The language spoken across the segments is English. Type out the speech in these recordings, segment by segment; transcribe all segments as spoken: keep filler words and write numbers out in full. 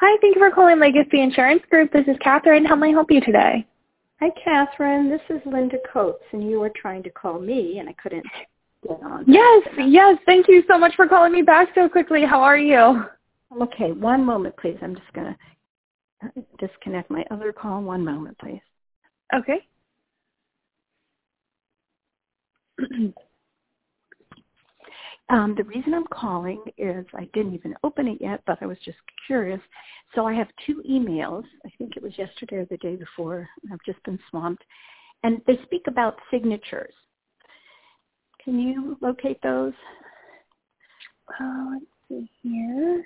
Hi, thank you for calling Legacy Insurance Group. This is Catherine. How may I help you today? Hi, Catherine. This is Linda Coates, and you were trying to call me, and I couldn't get on. Yes, yes. Thank you so much for calling me back so quickly. How are you? I'm okay. One moment, please. I'm just going to disconnect my other call. One moment, please. Okay. Um, the reason I'm calling is I didn't even open it yet, but I was just curious. So I have two emails. I think it was yesterday or the day before. I've just been swamped. And they speak about signatures. Can you locate those? Uh, let's see here.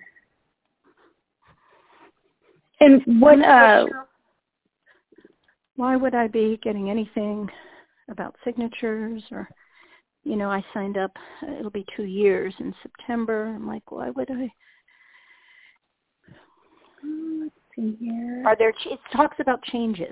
And what, uh, Sure. Why would I be getting anything about signatures or, you know, I signed up, it'll be two years in September. I'm like, why would I? let's see here. Are there, it talks about changes,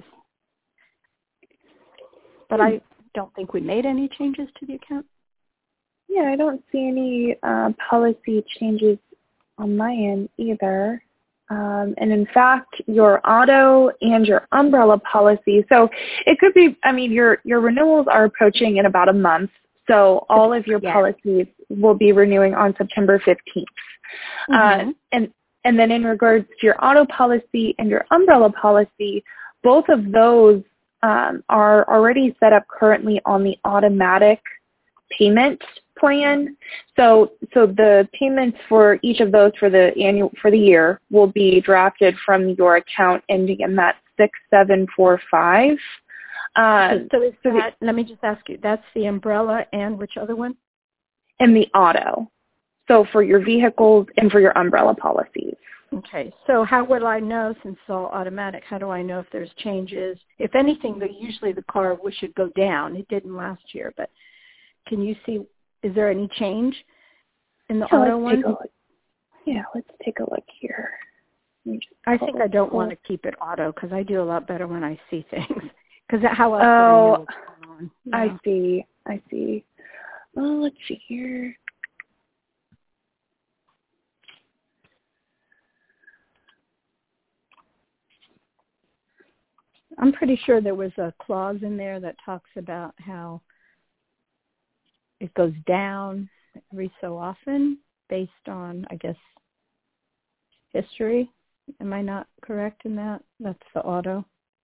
but Hmm. I don't think we made any changes to the account. Yeah, I don't see any uh, policy changes on my end either. Um, and in fact, your auto and your umbrella policy, so it could be, I mean, your, your renewals are approaching in about a month. So all of your Yeah. policies will be renewing on September fifteenth. Mm-hmm. Uh, and, and then in regards to your auto policy and your umbrella policy, both of those um, are already set up currently on the automatic payment plan. So so the payments for each of those for the annual for the year will be drafted from your account ending in that six seven four five. Uh, Okay, so is so that, let me just ask you, that's the umbrella and which other one? and the auto. So for your vehicles and for your umbrella policies. Okay, so how would I know, since it's all automatic, how do I know if there's changes? If anything, the, usually the car should go down. It didn't last year, but can you see, is there any change in the Yeah, auto let's one? take a look. Yeah, let's take a look here. Let me just I pull think this I don't up. want to keep it auto because I do a lot better when I see things. Because how else Oh, would I know what's going on? I Yeah. see. I see. Oh, let's see here. I'm pretty sure there was a clause in there that talks about how it goes down every so often based on, I guess, history. Am I not correct in that? That's the auto.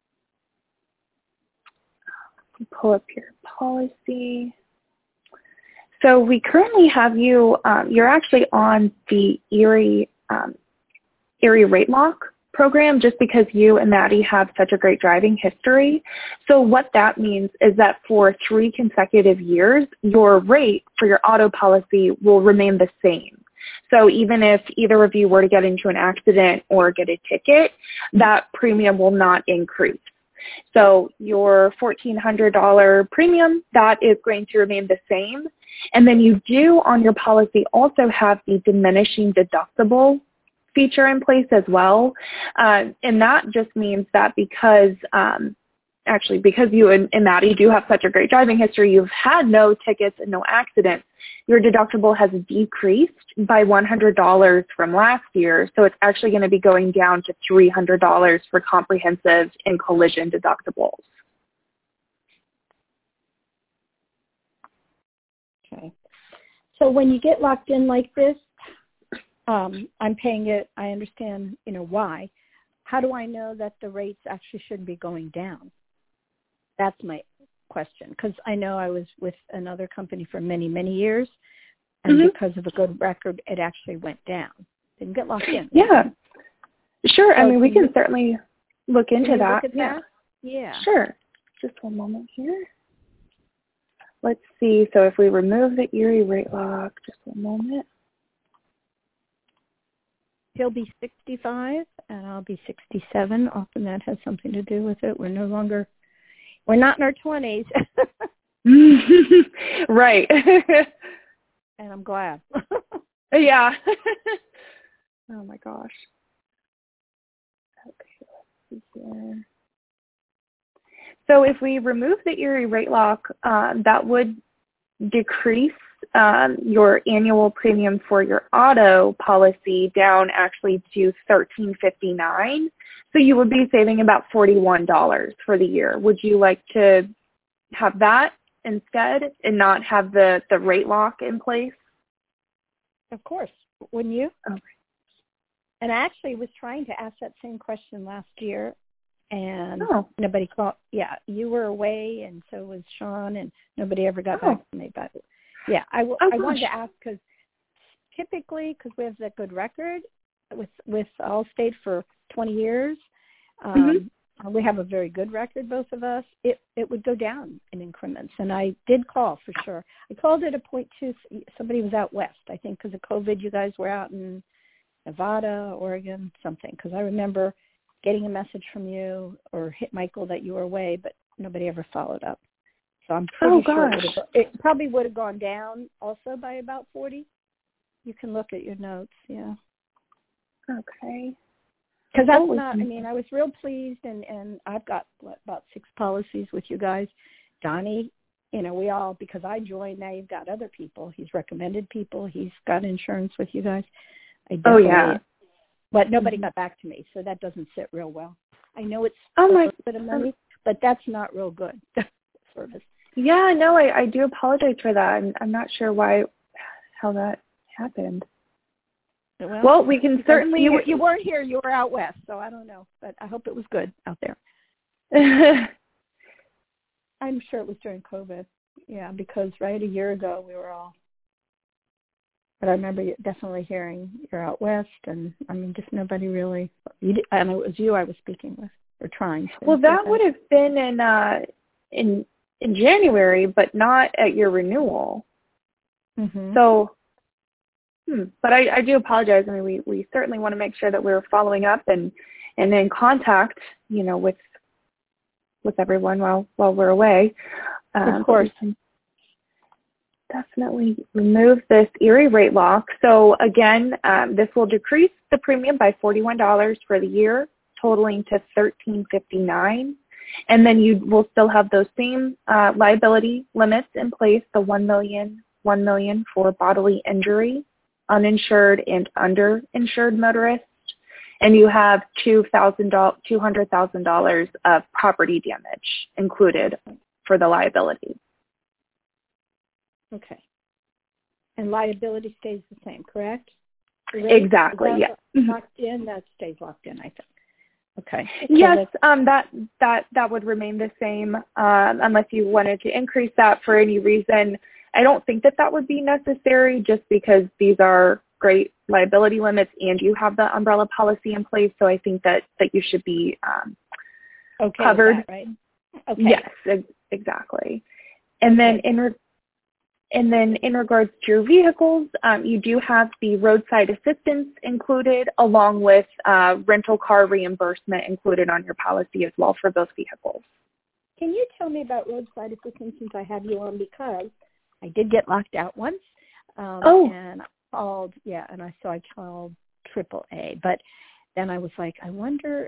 Pull up your policy. So we currently have you, um, you're actually on the Erie, um, Erie Rate Lock program just because you and Maddie have such a great driving history. So what that means is that for three consecutive years, your rate for your auto policy will remain the same. So even if either of you were to get into an accident or get a ticket, that premium will not increase. So your fourteen hundred dollars premium, that is going to remain the same. And then you do on your policy also have the diminishing deductible feature in place as well. Uh, and that just means that because, um, actually because you and, and Maddie do have such a great driving history, you've had no tickets and no accidents, your deductible has decreased by one hundred dollars from last year. So it's actually going to be going down to three hundred dollars for comprehensive and collision deductibles. Okay. So when you get locked in like this, um, I'm paying it. I understand, you know, why. How do I know that the rates actually shouldn't be going down? That's my question. Because I know I was with another company for many, many years, and Mm-hmm. because of a good record, it actually went down. Didn't get locked in. Yeah, sure. So I mean, we can can you, certainly look into can you that. look at Yeah. that? Yeah. Sure. Just one moment here. Let's see. So if we remove the Erie Rate Lock, just one moment. He'll be sixty-five, and I'll be sixty-seven. Often that has something to do with it. We're no longer, we're not in our twenties. Right. And I'm glad. Yeah. Oh my gosh. Okay, let's see here. So if we remove the Erie Rate Lock, uh, that would decrease um, your annual premium for your auto policy down actually to thirteen fifty-nine. So you would be saving about forty-one dollars for the year. Would you like to have that instead and not have the, the rate lock in place? Of course. Wouldn't you? Okay. And I actually was trying to ask that same question last year, and Oh. nobody called. Yeah, you were away, and so was Sean, and nobody ever got Oh. back to me. But yeah, I, w- Oh, I wanted gosh. to ask because typically, because we have that good record with with Allstate for twenty years, um, Mm-hmm. we have a very good record, both of us. It it would go down in increments, and I did call for sure. I called at a point two. Somebody was out west, I think, because of COVID. You guys were out in Nevada, Oregon, something, because I remember getting a message from you or hit Michael that you were away, but nobody ever followed up. So I'm pretty Oh, sure gosh. it, would have, it probably would have gone down also by about forty. You can look at your notes, yeah. Okay. Because that's Oh, not, I mean, I was real pleased, and, and I've got, what, about six policies with you guys. Donnie, you know, we all, because I joined, now you've got other people. He's recommended people. He's got insurance with you guys. I Oh, definitely, yeah. but nobody got back to me, so that doesn't sit real well. I know it's Oh, a my. little bit of money, but that's not real good service. Yeah, no, I, I do apologize for that. I'm, I'm not sure why, how that happened. Well, Well, we can certainly. You, you weren't here, you were out west, so I don't know, but I hope it was good out there. I'm sure it was during COVID, yeah, because right a year ago we were all, but I remember definitely hearing you're out west, and I mean, just nobody really, you did, I know it was you I was speaking with, or trying to. Well, that would have been in, uh, in, in January, but not at your renewal. Mm-hmm. So, hmm, but I, I do apologize. I mean, we, we certainly want to make sure that we're following up and, and in contact, you know, with, with everyone while, while we're away. Um, of course. Definitely remove this Erie rate lock. So again, um, this will decrease the premium by forty-one dollars for the year, totaling to thirteen fifty-nine. And then you will still have those same uh, liability limits in place, the one million, one million for bodily injury, uninsured and underinsured motorists, and you have two hundred thousand dollars of property damage included for the liability. Okay. And liability stays the same, correct? Exactly, yeah. Locked in, that stays locked in, I think. Okay. Yes, um, that that that would remain the same um, unless you wanted to increase that for any reason. I don't think that that would be necessary just because these are great liability limits and you have the umbrella policy in place. So I think that, that you should be um, okay covered. With that, right? Okay. Yes, ex- exactly. And then in re- And then in regards to your vehicles, um, you do have the roadside assistance included along with uh, rental car reimbursement included on your policy as well for both vehicles. Can you tell me about roadside assistance since I have you on, because I did get locked out once. Um, oh. And I called, yeah, and I so I called triple A. But then I was like, I wonder...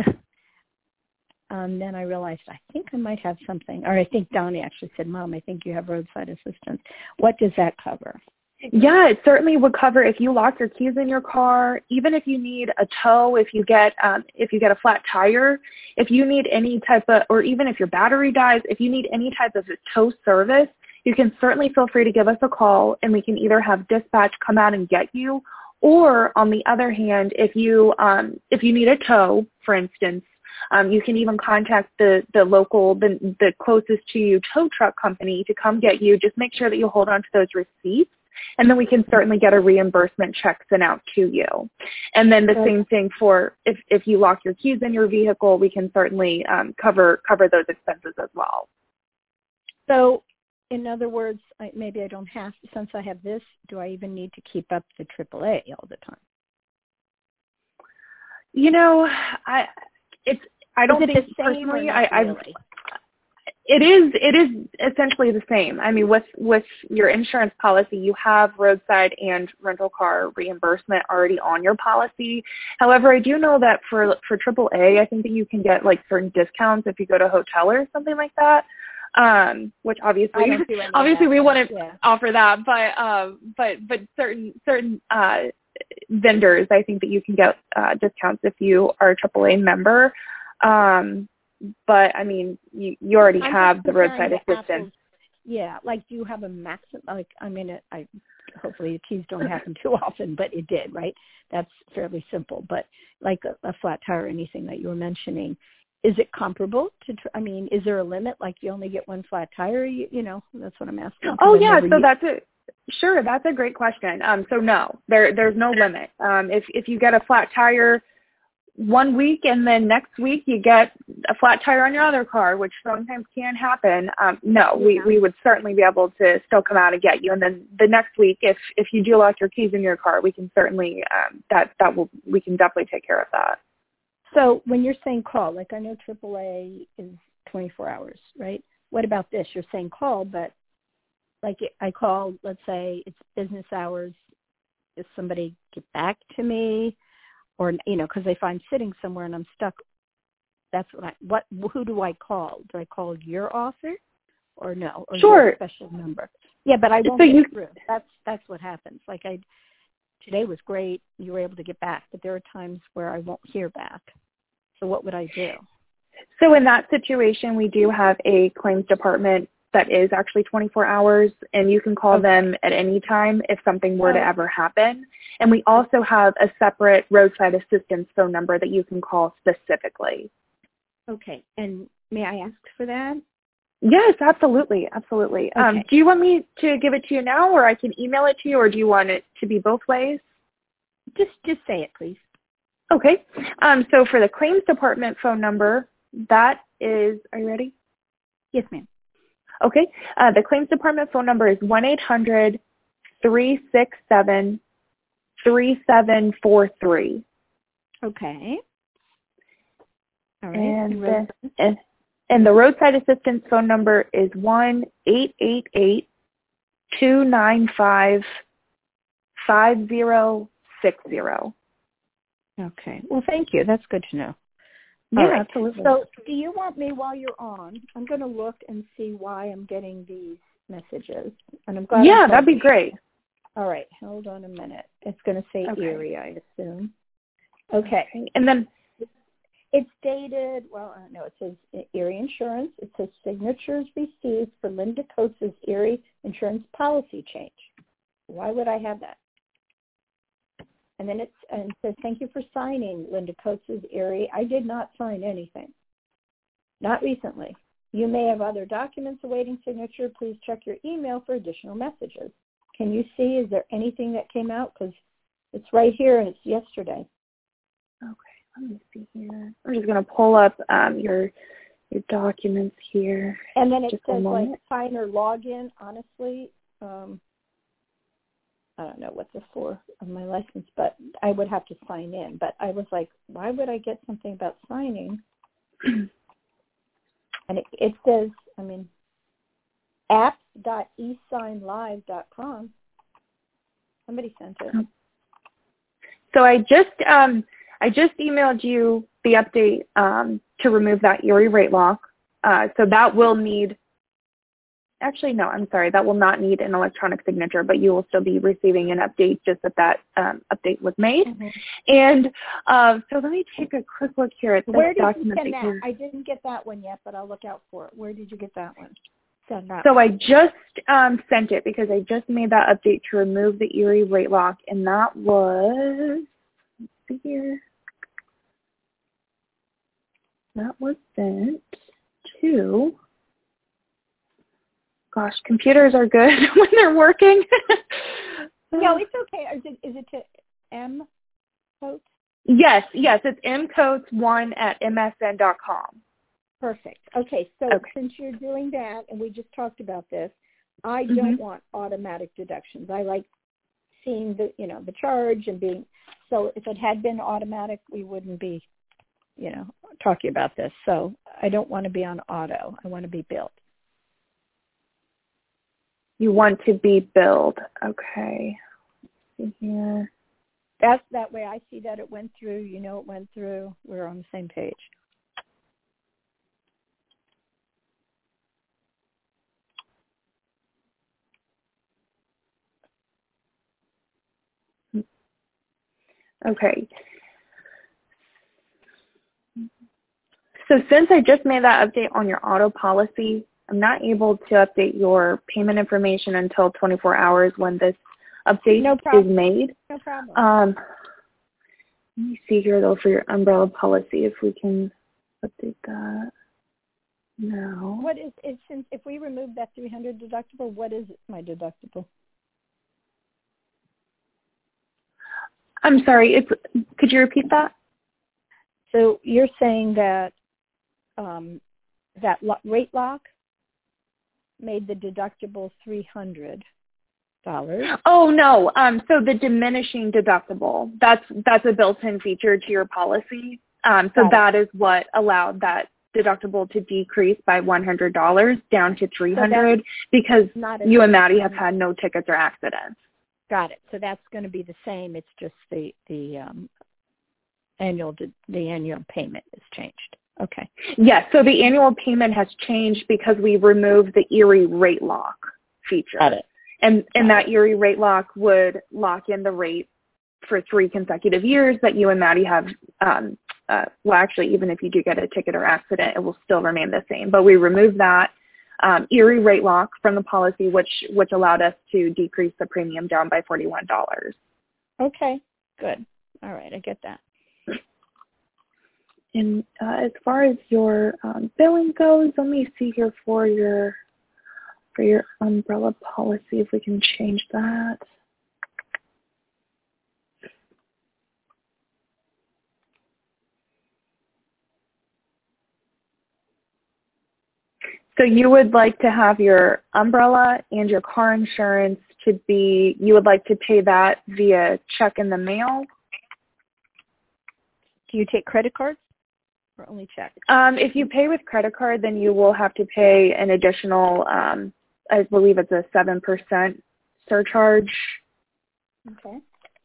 Um, then I realized I think I might have something, or I think Donnie actually said, Mom, I think you have roadside assistance. What does that cover? Yeah, it certainly would cover if you lock your keys in your car, even if you need a tow, if you get um, if you get a flat tire, if you need any type of, or even if your battery dies, if you need any type of a tow service, you can certainly feel free to give us a call, and we can either have dispatch come out and get you, or on the other hand, if you um, if you need a tow, for instance, Um, you can even contact the, the local, the, the closest to you tow truck company to come get you. Just make sure that you hold on to those receipts, and then we can certainly get a reimbursement check sent out to you. And then the same thing for if, if you lock your keys in your vehicle, we can certainly um, cover cover those expenses as well. So, in other words, I, maybe I don't have to, since I have this, do I even need to keep up the triple A all the time? You know, I it's I don't is it think the same personally. or not I really? It is. It is essentially the same. I mean, with with your insurance policy, you have roadside and rental car reimbursement already on your policy. However, I do know that for for triple A, I think that you can get like certain discounts if you go to a hotel or something like that. um, which obviously, I don't do any obviously of that we stuff. wouldn't Yeah. offer that, but, um, but, but certain, certain, uh, vendors, I think that you can get, uh, discounts if you are a triple A member. Um, but I mean, you, you already I'm have the comparing roadside the assistance. apples. Yeah, like do you have a maximum? Like I mean, it, I hopefully the keys don't happen too often, but it did, right? That's fairly simple. But like a, a flat tire or anything that you were mentioning, is it comparable to? Tr- I mean, is there a limit? Like you only get one flat tire? You, you know, that's what I'm asking. Oh yeah, so used- that's a sure. That's a great question. Um, so no, there there's no limit. Um, if if you get a flat tire one week and then next week you get a flat tire on your other car, which sometimes can happen. Um, no, we, we would certainly be able to still come out and get you. And then the next week, if, if you do lost your keys in your car, we can certainly, um, that, that will, we can definitely take care of that. So when you're saying call, like I know triple A is twenty-four hours, right? What about this? You're saying call, but like I call, let's say it's business hours. Does somebody get back to me? Or, you know, because if I'm sitting somewhere and I'm stuck, that's what I, what, who do I call? Do I call your office or no? Or Sure. your special number? Yeah, but I won't so get you, through. That's, that's what happens. Like I, today was great. You were able to get back, but there are times where I won't hear back. So what would I do? So in that situation, we do have a claims department that is actually twenty-four hours, and you can call okay. them at any time if something were oh. to ever happen. And we also have a separate roadside assistance phone number that you can call specifically. Okay. And may I ask for that? Yes, absolutely. Absolutely. Okay. Um, do you want me to give it to you now, or I can email it to you, or do you want it to be both ways? Just, just say it, please. Okay. Um, so for the claims department phone number, that is, are you ready? Yes, ma'am. Okay. Uh, the claims department phone number is one eight hundred three six seven three seven four three. Okay. All right. And the, and, and the roadside assistance phone number is one eight eight eight two nine five five zero six zero. Okay. Well, thank you. That's good to know. Yeah, right. absolutely. So do you want me, while you're on, I'm going to look and see why I'm getting these messages. And I'm glad Yeah, I'm that'd be great. All right. Hold on a minute. It's going to say okay. Erie, I assume. Okay. okay. And then it's dated, well, uh, no, it says Erie Insurance. It says signatures received for Linda Coates' Erie Insurance policy change. Why would I have that? And then it's, and it says, thank you for signing Linda Coates' Erie. I did not sign anything. Not recently. You may have other documents awaiting signature. Please check your email for additional messages. Can you see, is there anything that came out? Because it's right here and it's yesterday. Okay, let me see here. I'm just going to pull up um, your your documents here. And then it just says like sign or login. Honestly, um, I don't know what this for on my license, but I would have to sign in. But I was like, why would I get something about signing? And it, it says, I mean, apps dot e sign live dot com. Somebody sent it. So I just um, I just emailed you the update um, to remove that Erie rate lock. Uh, so that will need, actually no, I'm sorry, that will not need an electronic signature, but you will still be receiving an update just that that um, update was made. Mm-hmm. And uh, so let me take a quick look here at this Where did document. you send that? I didn't get that one yet, but I'll look out for it. Where did you get that one? Send that so one. I just um, sent it because I just made that update to remove the Erie rate lock, and that was, let's see here, that was sent to, gosh, computers are good when they're working. No, it's okay. Is it, is it to M Coates? Yes, yes, it's m coates one at m s n dot com. Perfect. Okay, so okay. since you're doing that, and we just talked about this, I mm-hmm. don't want automatic deductions. I like seeing the, you know, the charge and being, so if it had been automatic, we wouldn't be, you know, talking about this. So I don't want to be on auto. I want to be billed. You want to be billed. Okay. Let's see here. That's that way I see that it went through, you know, it went through. We're on the same page. Okay. So since I just made that update on your auto policy, I'm not able to update your payment information until twenty-four hours when this update No is problem. made. No problem. Um, let me see here though for your umbrella policy if we can update that now. What is it, since if we remove that three hundred deductible, what is my deductible? I'm sorry, it's, could you repeat that? So you're saying that um, that lo- rate lock made the deductible three hundred dollars. Oh no, um, so the diminishing deductible, that's that's a built-in feature to your policy. Um, so Got that is what allowed that deductible to decrease by one hundred dollars down to three hundred dollars because not you and Maddie have had no tickets or accidents. Got it. So that's going to be the same. It's just the the um, annual the annual payment is changed. Okay. Yes. So the annual payment has changed because we removed the Erie rate lock feature. Got it. And and Got that it. Erie rate lock would lock in the rate for three consecutive years that you and Maddie have. Um, uh, well, actually, even if you do get a ticket or accident, it will still remain the same. But we removed that um, Erie rate lock from the policy, which which allowed us to decrease the premium down by forty-one dollars. Okay. Good. All right. I get that. And uh, as far as your um, billing goes, let me see here for your for your umbrella policy if we can change that. So you would like to have your umbrella and your car insurance to be, you would like to pay that via check in the mail? Do you take credit cards or only check? Um, if you pay with credit card, then you will have to pay an additional, um, I believe it's a seven percent surcharge. Okay.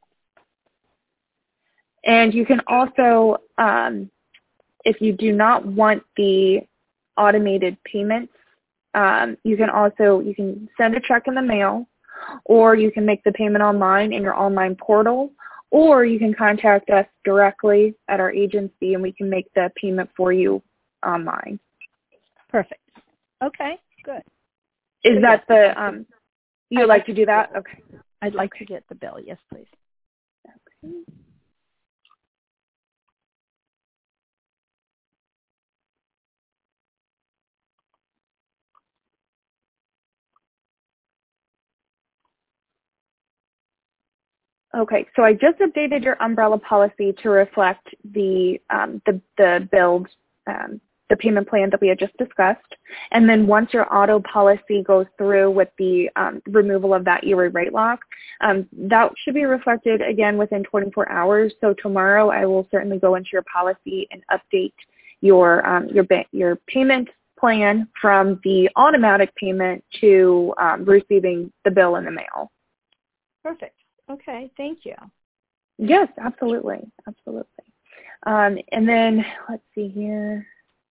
And you can also, um, if you do not want the automated payments, um, you can also, you can send a check in the mail, or you can make the payment online in your online portal, or you can contact us directly at our agency and we can make the payment for you online. Perfect. Okay, good. Is So that yes, the, um, you would like to do that? Okay. I'd like to get the bill. Yes, please. Okay. Okay, so I just updated your umbrella policy to reflect the um, the the build, um, the payment plan that we had just discussed. And then once your auto policy goes through with the um, removal of that Erie rate lock, um, that should be reflected again within twenty-four hours. So tomorrow I will certainly go into your policy and update your um, your ba- your payment plan from the automatic payment to um, receiving the bill in the mail. Perfect. Okay, thank you. Yes, absolutely, absolutely. Um, and then let's see here.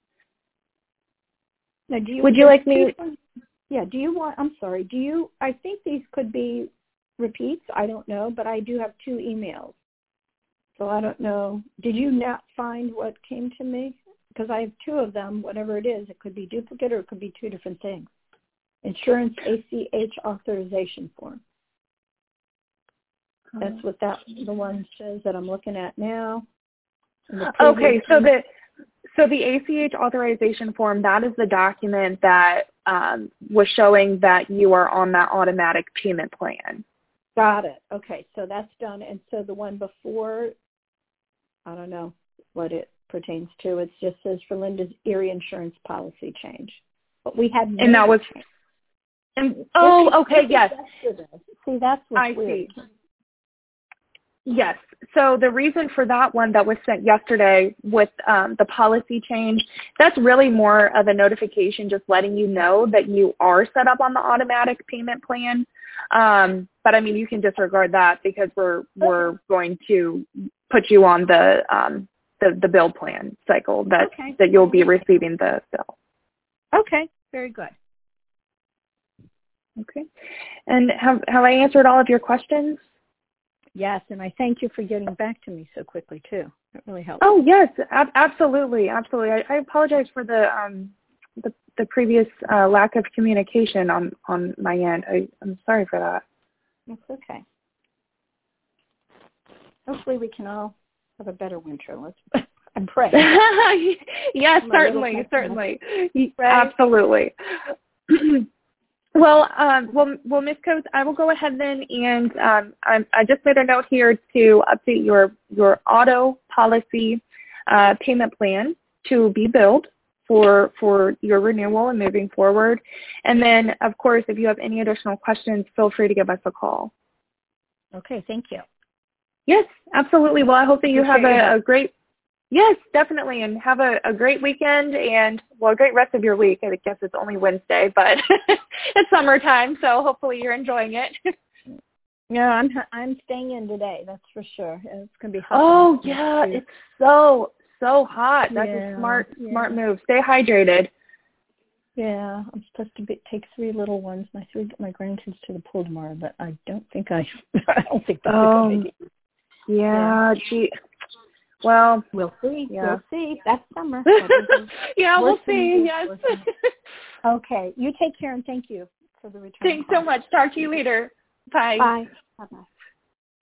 Now, do you Would you like me? Yeah. Do you want? I'm sorry. Do you? I think these could be repeats. I don't know, but I do have two emails, so I don't know. Did you not find what came to me? Because I have two of them. Whatever it is, it could be duplicate or it could be two different things. Insurance A C H authorization form. That's what that the one says that I'm looking at now. Okay, so the so the A C H authorization form, that is the document that um, was showing that you are on that automatic payment plan. Got it. Okay, so that's done. And so the one before, I don't know what it pertains to. It just says for Linda's Erie insurance policy change. But we had and that was change. And oh, okay, yes. See, that's what's I weird. see. Yes. So the reason for that one that was sent yesterday with um, the policy change, that's really more of a notification just letting you know that you are set up on the automatic payment plan. Um, but I mean, you can disregard that because we're we're going to put you on the um, the, the bill plan cycle that Okay. that you'll be receiving the bill. Okay. Very good. Okay. And have have I answered all of your questions? Yes, and I thank you for getting back to me so quickly too. That really helped. Oh yes, ab- absolutely, absolutely. I, I apologize for the um the the previous uh, lack of communication on on my end. I, I'm sorry for that. That's okay. Hopefully, we can all have a better winter. Let's. I'm praying. Yes, I'm certainly, certainly, right? Absolutely. Well, um, well, well, Miz Coates, I will go ahead then, and um, I, I just made a note here to update your your auto policy uh, payment plan to be billed for for your renewal and moving forward. And then, of course, if you have any additional questions, feel free to give us a call. Okay, thank you. Yes, absolutely. Well, I hope that you have Appreciate a, a great Yes, definitely, and have a, a great weekend and, well, a great rest of your week. I guess it's only Wednesday, but it's summertime, so hopefully you're enjoying it. Yeah, I'm I'm staying in today. That's for sure. It's gonna be hot. Oh yeah, it's so so hot. That's yeah, a smart yeah. smart move. Stay hydrated. Yeah, I'm supposed to be, take three little ones, my three my grandkids to the pool tomorrow, but I don't think I I don't think that's Oh, a good idea. Yeah, gee. Well, we'll see. Yeah. We'll see. That's summer. Yeah, we'll see. Yes. Okay. You take care and thank you for the return. Thanks call. so much. Talk to you later. Bye. Bye. Bye-bye.